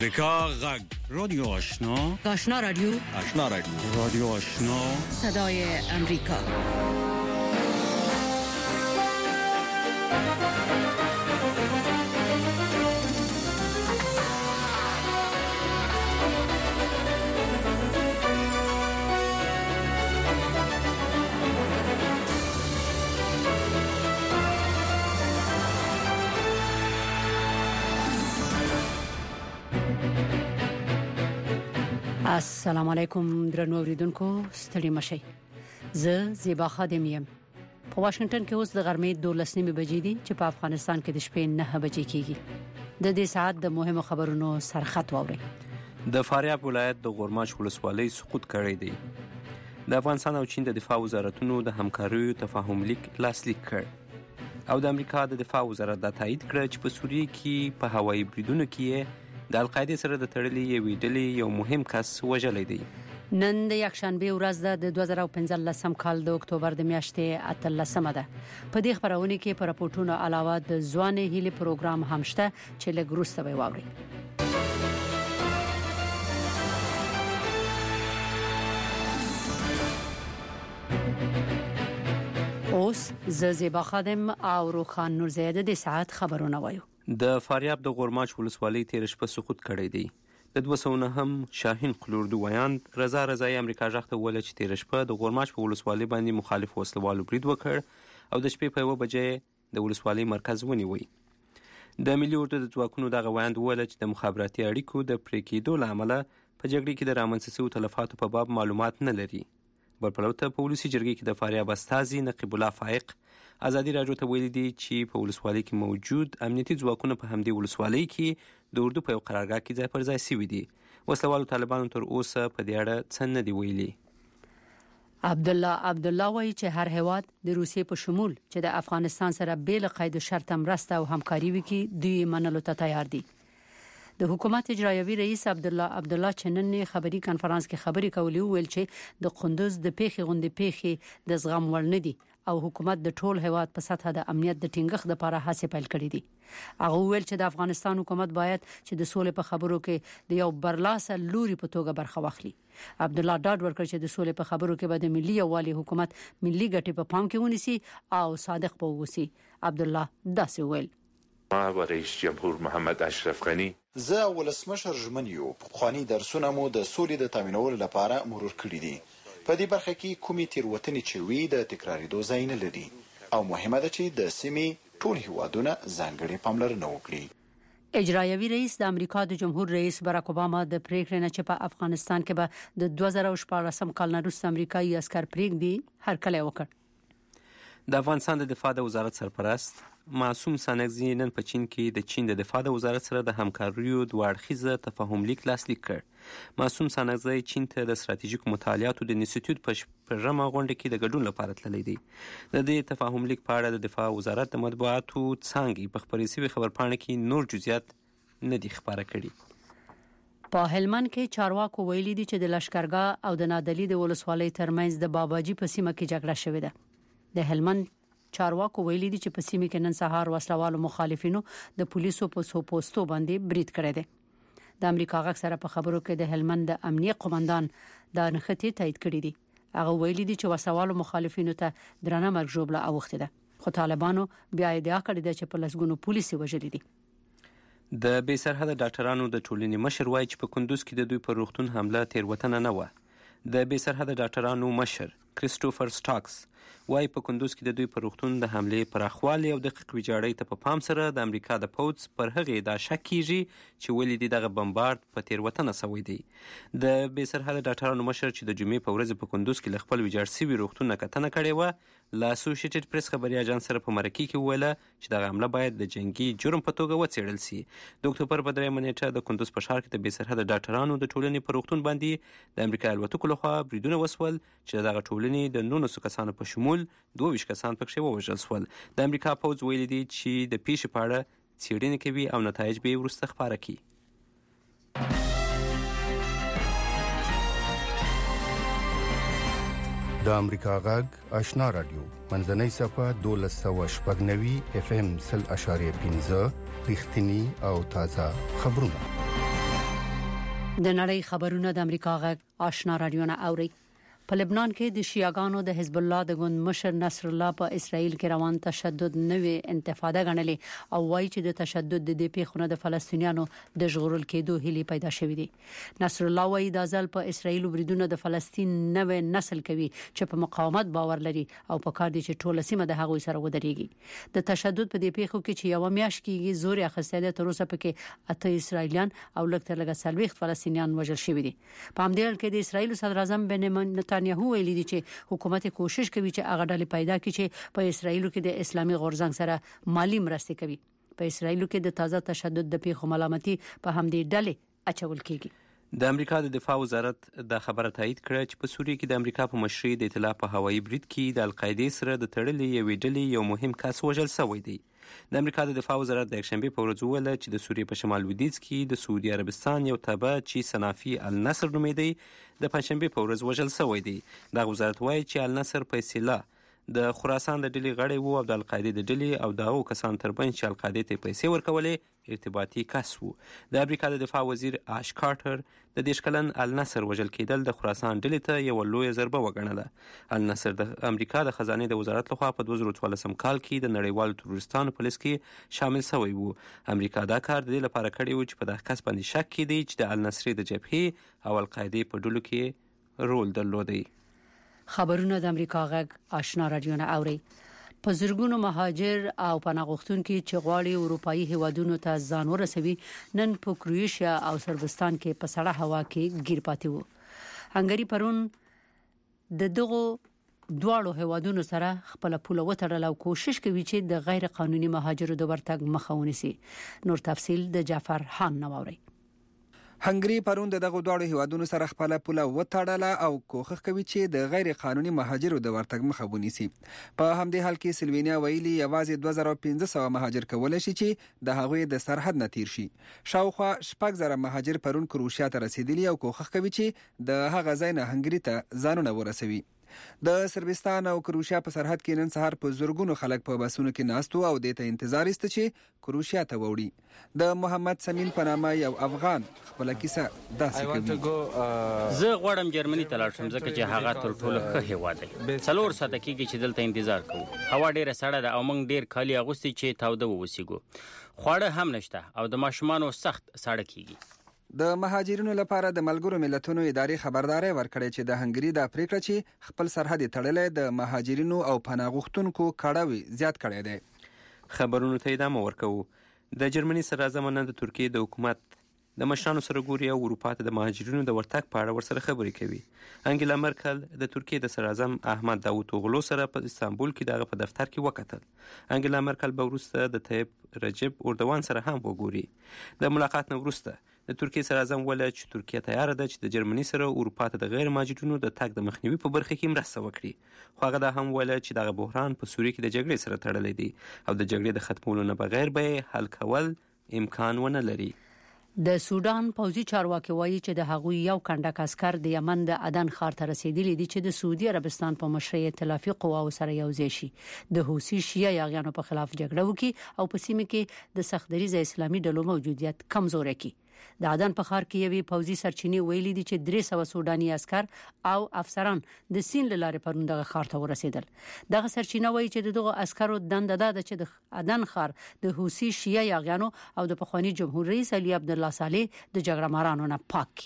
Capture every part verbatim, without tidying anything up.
امریکا غږ رادیو آشنا آشنا رادیو آشنا رادیو رادیو آشنا صدای امریکا. السلام علیکم درنو اوریدونکو، ستړي مشئ. زه زیبا خادم یم. په واشنگټن کې اوس د غرمې دولس نیمې بجې دي چې په افغانستان کې د شپې نه بجې کېږي. د دې ساعت د مهمو خبرونو سرخط واوري. د فاریاب ولایت د غورماش ولسوالۍ سقوط کړی دی. د افغانستان او چین د دفاع وزارتونو د همکاریو تفاهم لیک لاسلیک کړ او د امریکا د دفاع وزارت دا تایید کړ چې په سوریه کې په هوایي بریدونو کې د القاعده سره د تړلې یوې ډلې یو مهم کس وژلی دی. نن د یکشنبه ورځ ده د دوه زره پنځلسم کال د اکتوبر د میاشتې اتلسمه ده. په دې خبرونه کې پر راپورټونو علاوه د ځواني هیلې پروګرام هم شته چې لږ وروسته به واوري. اوس زه زیبا خادم او روخان نورزیده د ساعت خبرونه وایو. د فاریاب د غورماش ولسوالۍ تیر شپه سقوط کړی دی. د دوه سوه نهم شاهین قلوردو ویاند رضا رضایی امریکا ژغ ته وویل چې تیر شپه د غورماش په ولسوالۍ باندې مخالف وسلوالو برید وکړ او د شپې په یوه بجې د ولسوالۍ مرکز ونیوی. د ملي اردو د ځواکونو دغه ویاند وویل چې د مخابراتي اړیکو د پرې کېدو له امله په جګړې کې د رامنځته شویو تلفاتو په باب معلومات نه لري. بلپلو ته په ولسي جرګې کې د فاریاب استازي نقیب الله فائق ازادي راډیو ته ویلي دي چې په ولسوالۍ کې موجود امنیتي ځواکونه په همدې ولسوالۍ کې د اردو په یو قرارګاه کې ځای پر ځای شوي دي. وسلوالو طالبانو تر اوسه په دې اړه څه نه دي ویلي. عبدالله عبدالله وایي چې هر هیواد د روسیې په شمول چې د افغانستان سره بیل قید شرط مرسته او همکاري وکړي دوی منلو ته تیار دي. د حکومت اجرایوي رئیس عبدالله عبدالله چنن خبري کانفرنس کې خبري کولې ویل چې د قندوز د پیښې غونډې پیښې د زغم وړ نه دي او حکومت د ټول هیواد په سطح د امنیت د ټینګښت لپاره هڅې پیل کړې دي. هغه ویل چې د افغانستان حکومت باید چې د سولې په خبرو کې د یو برلاسه لوري په توګه برخه واخلي. عبدالله ډاډ ورکړ چې د سولې په خبرو کې به د ملي یووالي حکومت ملي ګټې په پام کې ونیسي او صادق به ووسی. عبدالله داسې ویل: ما و رئیس جمهور محمد اشرف غنی زه ولسمشر ژمن یو پخوانی درسونه مو د سولې د تامینولو لپاره مرور کړی دي. په دې برخه کې کومې تیروتنې چې وي د تکرارېدو ځای نه لري او مهمه ده چې د سیمې ټول هیوادونه ځانګړې پاملرنه وکړي. اجرایوي رئیس د امریکا د جمهور رئیس باراک اوباما د پریکړې نه چې په افغانستان کې به د دوه زره شپاړسم کال نه وروسته امریکایي عسكر پرېږدي هرکلی وکړ. د افغانستان د دفاع د وزارت سرپرست معصوم سانکزي نن په چین کې د چین د دفاع د وزارت سره د همکاریو دوه اړخیزه تفاهم لیک لاسلیک کړ. معصوم سانکزي چین ته د ستراتیژیکو مطالعاتو د انسټیټیوټ په شپږمه غونډه کې د ګډون لپاره تللی دی. د دې تفاهم لیک په اړه د دفاع وزارت د مطبوعاتو څانګې په خپرې شوې خبرپاڼه کې نور جزئیات نه دي خبره کړي. په هلمند کې چارواکو ویلي دي چې د لشکرګاه او د نادلی د ولسوالۍ ترمنځ د باباجي په سیمه کې جګړه شوې ده. د هلمند چارواکو ویلي دي چې په سیمه کې نن سهار وسلوالو مخالفینو د پولیسو په سو پوسټو باندې برید کړی دی. د امریکا غږ سره په خبرو کې د هلمند د امنیت قومندان دا نښتې تایید کړې دي. هغه ویلي دي چې وسلوالو مخالفینو ته درنه مرګ ژوبله اوښتې ده خو طالبانو بیا ادعا کړې ده چې په لسګونو پولیس وژلي دي. د بې سرحده ډاکټرانو د ټولنې مشر وایي چې په کندوز کې د دوی پر روغتون حمله تیروتنه نه و. د بې سرحده ډاکټرانو مشر کریسټوفر سټاکس وایي په کندوز کې د دوی پر روغتون د حملې پراخوالي او دقیق ویجاړۍ ته په پام سره د امریکا د پوځ پر هغې دا شک کیږي چې ولې د دغه بمبارد په تیروتنه شوی دی. د بې سرحده ډاکټرانو مشر چې د جمعې په ورځ په کندوز کې له خپل ویجاړ شوي روغتون نه کتنه کړې وه له اسوسییټډ پریس خبري اژانس سره په مرکه کې وویله چې دغه حمله باید د جنگي جرم په توګه وڅېړل شي. د اکتوبر په درېیمه نیټه د کندوز په ښار کې د بې سرحده ډاکټرانو د ټولنې په روغتون باندې د امریکا الوتکو لخوا بریدونه وسول چې دغه ټولنې د نولسو کسانو په شمول دوه ویشت کسان پکښې ووژل شول. د امریکا پوځ ویلي دي چې د پیښې په اړه څېړنې کوي او نتایج به یې وروسته خپاره کړي. د امریکا غږ آشنا رادیو منځنۍ صفه دولس سوه شپږ نوي اف ام سل اشاریه پنځه رښتینی او تازه خبرونه. د نړۍ خبرونه د امریکا غږ آشنا رادیو نه اوري. په لبنان کې د شیعاګانو د حزب الله د ګوند مشر نصر الله په اسرائیل کې روان تشدد نوې انتفاضه غنلې او وایي چې د تشدد د دې پیښونو د فلسطینیانو د ژغورل کېدو هیله پیدا شوې دي. نصر الله وایي د ځل په اسرائیل بریدونه د فلسطین نوې نسل کوي چې په مقاومت باور لري او په کار دي چې ټول سیمه د هغوی سره ودرېږي. د تشدد په دې پیښو کې چې یو میاشت کېږي زور اخیسته ده، تر اوسه پکې اته اسرائیلیان او لږ تر لږه څلوېښت فلسطینیان وژل شوي دي. په همدې حال کې د اسرائیل صدر اعظم بنیامین نتانیاهو ویلي دي چې حکومت کوشش کوي چې هغه ډلې پیدا کړي چې په اسرائیل کې د اسلامي غورځنګ سره مالی مرسته کوي. په اسرائیل کې د تازه تشدد د پیښو ملامتي په همدې ډلې اچول کیږي. د امریکا د دفاع وزارت د خبره تایید کړه چې په سوریه کې د امریکا په مشرۍ د ائتلاف په هوایي برید کې د القاعده سره د تړلې یوې ډلې یو مهم کس وژل شوی دی. د امریکا د دفاع وزارت د یکشنبه په ورځ ویل چې د سوریې په شمال لویدیځ کې د سعودي عربستان یو تابع چې صنافي النصر نومیدي د پنځشنبه په ورځ وژل شوی دی. د وزارت وایي چې النصر په اصطلاح د خراسان د ډلې غړی وو او د القاعده د ډلې او دغه کسان ترمنځ چې القاعده ته پیسې ورکولې ارتباطي کس وو. د امریکا د دفاع وزیر آش کارټر د دېرش کلن النصر وژل کېدل د خراسان ډلې ته یو لوی ضربه وګڼله. النصر د امریکا د خزانه د وزارت لخوا په دوه زره څوارلسم کال کې د نړیوالو تروریستانو په لیست کې شامل شوی وو. امریکا دا کار د دې لپاره کړی و چې په دغه کس باندې شک کړي چې د النصر د جبهې او القاعده په ډلو کې رول درلودي. خبرونه د امریکا غږ آشنا رادیو نه اوري. په زرګونو مهاجر او پناه غوښتونکي چې غواړي اروپאי هیوادونو ته ځان ورسوي نن په کروشیا او سربستان کې په سړه هوا کې گیر پاتې وو. هنګری پرون د دغو دواړو هیوادونو سره خپل پوله وتړل او کوشش کوي چې د غیر قانوني مهاجرو د ورتګ مخه ونیسي. نور تفصیل د جعفر خان نووري. هنګری پرون د دغه دواړو هیوادونو سره خپل پوله وتړله او کوښښ کوي چې د غیر قانوني مهاجرو د ورتګ مخه ونیسي. په همدې حال کې سلوینیا ویلي یوازې دوه زره پنځه سوه مهاجر کولای شي چې د هغوی د سرحد نه تیر شي. شاوخوا شپږ زره مهاجر پرون کروشیا ته رسیدلي او کوښښ کوي چې د هغه ځای نه هنګری ته ځانونه ورسوي. د سربستان او کروشیا په سرحد کې نن سهار په زورګونو خلک په باسونو کې ناستو او د ته انتظار است چې کروشیا ته وړي. د محمد سمین په نامه یو افغان خپل کیسه داسې کوي. زه غواړم جرمني ته لاړ شم ځکه چې هغه تر ټولو ښه هیواد دی. څلور ساعته کېږي چې دلته انتظار کوو. هوا ډیره سړه ده او موږ ډیر کالي اغوستي چې تاوده ووسیږو. خواړه هم نشته او د ماشومانو سخت ساړه کېږي. د مهاجرینو لپاره د ملګرو ملتونو ادارې خبرداري ورکړې چې د هنګری د پریکړه چې خپل سرحد تړلې د مهاجرینو او پناه غوښتونکو کړهوي زیات کړی دی. خبرونو ته ادامه ورکوو. د جرمني سره زمانه د ترکیه د حکومت د مشرانو سره ګوري او اروپا ته د مهاجرینو د ورتګ په اړه ورسره خبرې کوي. انګلا مرکل د ترکیه د صدر اعظم احمد داوودوغلو سره په استانبول کې دغه په دفتر کې وکتل. انګلا مرکل به وروسته د طیب رجب اردوان سره هم وګوري. د ملاقات نه وروسته د ترکیه صدر اعظم ویل چې ترکیه تیار ده چې د جرمني سره اروپا ته د غیر مهاجرینو د تګ د مخنیوي په برخه کې مرسته وکړي. خو هغه دا هم ویل چې دغه بحران په سوریه کې د جګړې سره تړلی دی او د جګړې د ختمولو نه بغیر به حل کول امکان ونه لري. د سودان پوځي چارواکي وایي چې د هغوی یو کنډک عسكر د یمن د عدن ښار ته رسیدلي دي چې د سعودي عربستان په مشرۍ ائتلافي قواو سره یوځای شي د حوثي شیعه یاغیانو په خلاف جګړه وکړي او په سیمه کې د سختدریزه اسلامي ډلو موجودیت کمزوري کړي. د عدن په ښار کې یوې پوځي سرچینې ویلي دي چې درې سوه سوداني عسكر او افسران د سین له لارې پرون دغه ښار ته ورسېدل. دغه سرچینه وایي چې دغه عسکرو دنده ده چې د عدن ښار د حوثي شیعه یاغیانو او د پخوانی جمهور رئیس علي عبدالله صالح د جګړه مارانو نه پاک.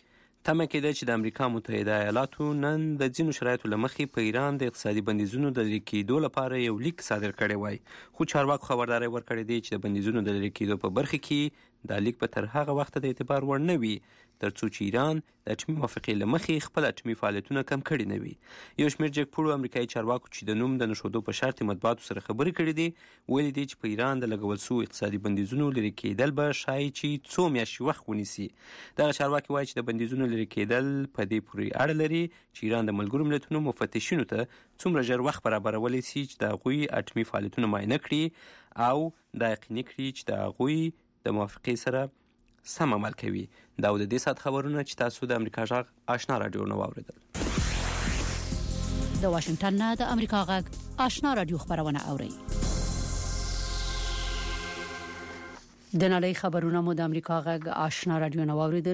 تمه کېده چې د امریکا متحده ایالاتو نن د ځینو شرایطو له مخې په ایران د اقتصادي بندیزونو د لرې کېدو لپاره یو لیک صادر کړی وای، خو چارواکو خبرداری ورکړې دی چې د بندیزونو د لرې کېدو په برخه کې دا لیک به تر هغه وخت د اعتبار وړ نه وي ترڅو چې ایران د اټومي موافقې له مخې خپل اټومي فعالیتونه کم کړي نه وي. یو شمېر جګپوړو امریکایي چارواکو چې د نوم د نښودو په شرط مطبوعاتو سره خبرې کړې دي ویلي دي چې په ایران د لګول شوو اقتصادي بندیزونو لرې کېدل به ښایي چې څو میاشتې وخت ونیسي. دغه چارواکي وایي چې د بندیزونو لرې کېدل په دې پورې اړه لري چې ایران د ملګرو ملتونو مفتشینو ته څومره ژر وخت برابرولی شي چې د هغوی اټومي فعالیتونه معاینه کړي او دا یقیني کړي چې د هغوی د موافقې سره سم عمل کوي. دا د دې سات خبرونه چې تاسو د امریکا غږ آشنا رادیو نو واوریدل. د واشنگټن نه د امریکا غږ آشنا رادیو خبرونه اوري. د نړۍ خبرونه مو د امریکا غږ آشنا رادیو نو واوریدل.